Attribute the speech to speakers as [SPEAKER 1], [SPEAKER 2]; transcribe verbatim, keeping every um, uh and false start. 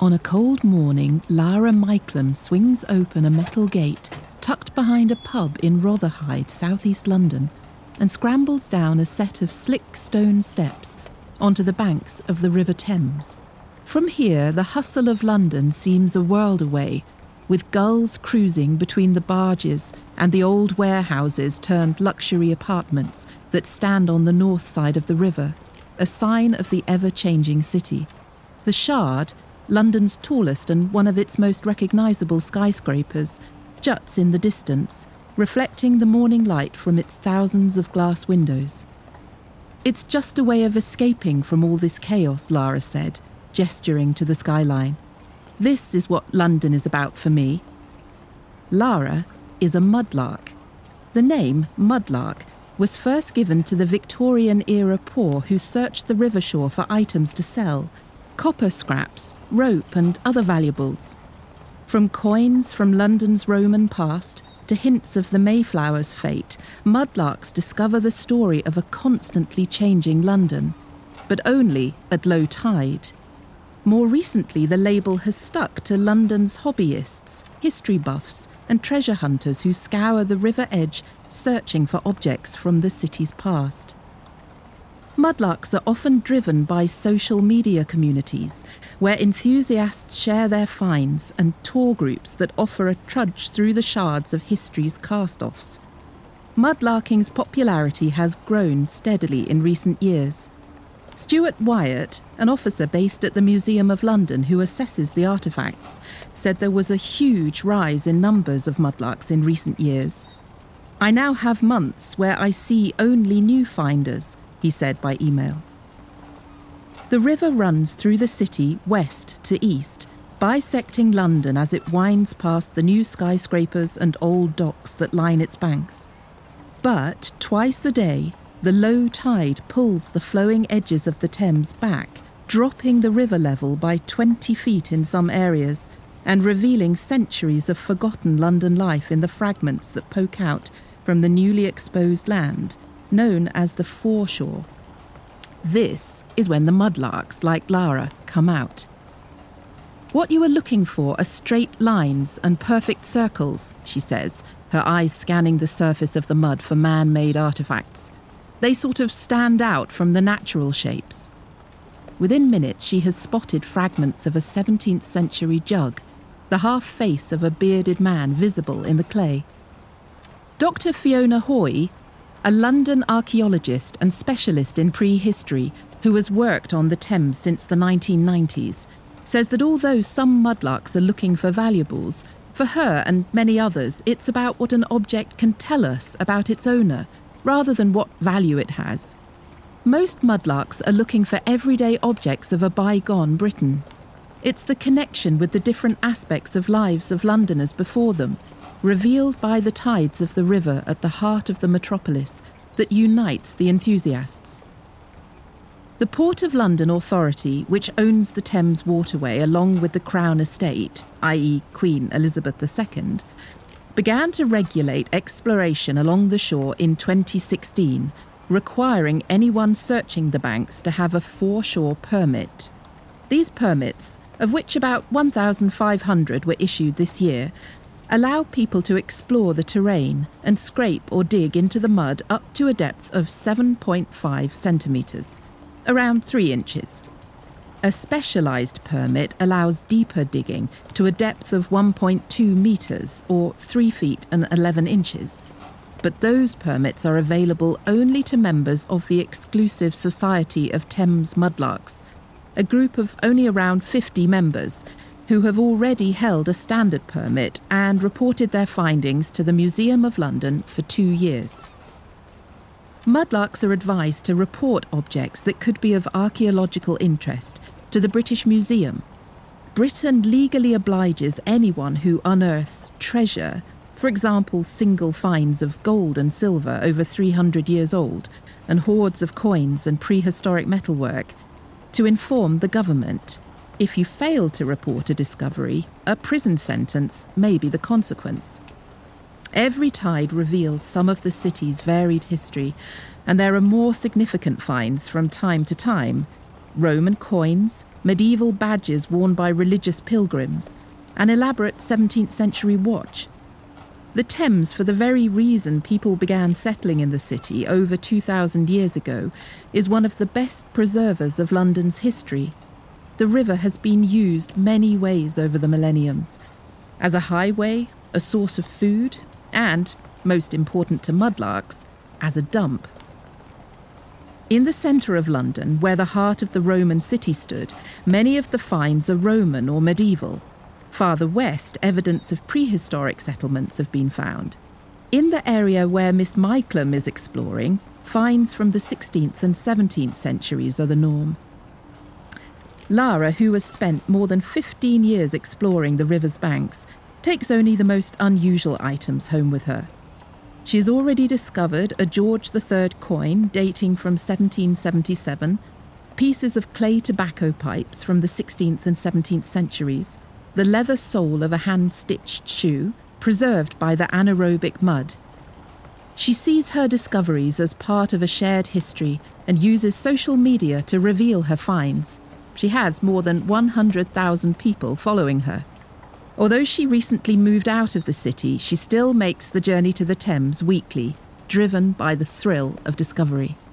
[SPEAKER 1] On a cold morning, Lara Meiklem swings open a metal gate tucked behind a pub in Rotherhithe, southeast London, and scrambles down a set of slick stone steps onto the banks of the River Thames. From here, the hustle of London seems a world away, with gulls cruising between the barges and the old warehouses turned luxury apartments that stand on the north side of the river, a sign of the ever-changing city. The Shard, London's tallest and one of its most recognisable skyscrapers, juts in the distance, reflecting the morning light from its thousands of glass windows. It's just a way of escaping from all this chaos, Lara said, gesturing to the skyline. This is what London is about for me. Lara is a mudlark. The name mudlark was first given to the Victorian-era poor who searched the river shore for items to sell, copper scraps, rope and other valuables. From coins from London's Roman past to hints of the Mayflower's fate, mudlarks discover the story of a constantly changing London, but only at low tide. More recently, the label has stuck to London's hobbyists, history buffs, and treasure hunters who scour the river edge searching for objects from the city's past. Mudlarks are often driven by social media communities, where enthusiasts share their finds, and tour groups that offer a trudge through the shards of history's cast-offs. Mudlarking's popularity has grown steadily in recent years. Stuart Wyatt, an officer based at the Museum of London who assesses the artefacts, said there was a huge rise in numbers of mudlarks in recent years. "I now have months where I see only new finders," he said by email. The river runs through the city west to east, bisecting London as it winds past the new skyscrapers and old docks that line its banks. But twice a day, the low tide pulls the flowing edges of the Thames back, dropping the river level by twenty feet in some areas and revealing centuries of forgotten London life in the fragments that poke out from the newly exposed land, known as the foreshore. This is when the mudlarks, like Lara, come out. "What you are looking for are straight lines and perfect circles," she says, her eyes scanning the surface of the mud for man-made artefacts. "They sort of stand out from the natural shapes." Within minutes, she has spotted fragments of a seventeenth century jug, the half-face of a bearded man visible in the clay. Doctor Fiona Hoy, a London archaeologist and specialist in prehistory who has worked on the Thames since the nineteen nineties, says that although some mudlarks are looking for valuables, for her and many others, it's about what an object can tell us about its owner, rather than what value it has. Most mudlarks are looking for everyday objects of a bygone Britain. It's the connection with the different aspects of lives of Londoners before them, revealed by the tides of the river at the heart of the metropolis, that unites the enthusiasts. The Port of London Authority, which owns the Thames waterway along with the Crown Estate, that is Queen Elizabeth the Second, began to regulate exploration along the shore in twenty sixteen, requiring anyone searching the banks to have a foreshore permit. These permits, of which about one thousand five hundred were issued this year, allow people to explore the terrain and scrape or dig into the mud up to a depth of seven point five centimetres, around three inches. A specialised permit allows deeper digging to a depth of one point two metres or three feet and eleven inches. But those permits are available only to members of the exclusive Society of Thames Mudlarks, a group of only around fifty members who have already held a standard permit and reported their findings to the Museum of London for two years. Mudlarks are advised to report objects that could be of archaeological interest to the British Museum. Britain legally obliges anyone who unearths treasure, for example single finds of gold and silver over three hundred years old, and hoards of coins and prehistoric metalwork, to inform the government. If you fail to report a discovery, a prison sentence may be the consequence. Every tide reveals some of the city's varied history, and there are more significant finds from time to time. Roman coins, medieval badges worn by religious pilgrims, an elaborate seventeenth century watch. The Thames, for the very reason people began settling in the city over two thousand years ago, is one of the best preservers of London's history. The river has been used many ways over the millenniums, as a highway, a source of food, and, most important to mudlarks, as a dump. In the centre of London, where the heart of the Roman city stood, many of the finds are Roman or medieval. Farther west, evidence of prehistoric settlements have been found. In the area where Miss Myklam is exploring, finds from the sixteenth and seventeenth centuries are the norm. Lara, who has spent more than fifteen years exploring the river's banks, takes only the most unusual items home with her. She has already discovered a George the Third coin dating from seventeen seventy-seven, pieces of clay tobacco pipes from the sixteenth and seventeenth centuries, the leather sole of a hand-stitched shoe, preserved by the anaerobic mud. She sees her discoveries as part of a shared history and uses social media to reveal her finds. She has more than one hundred thousand people following her. Although she recently moved out of the city, she still makes the journey to the Thames weekly, driven by the thrill of discovery.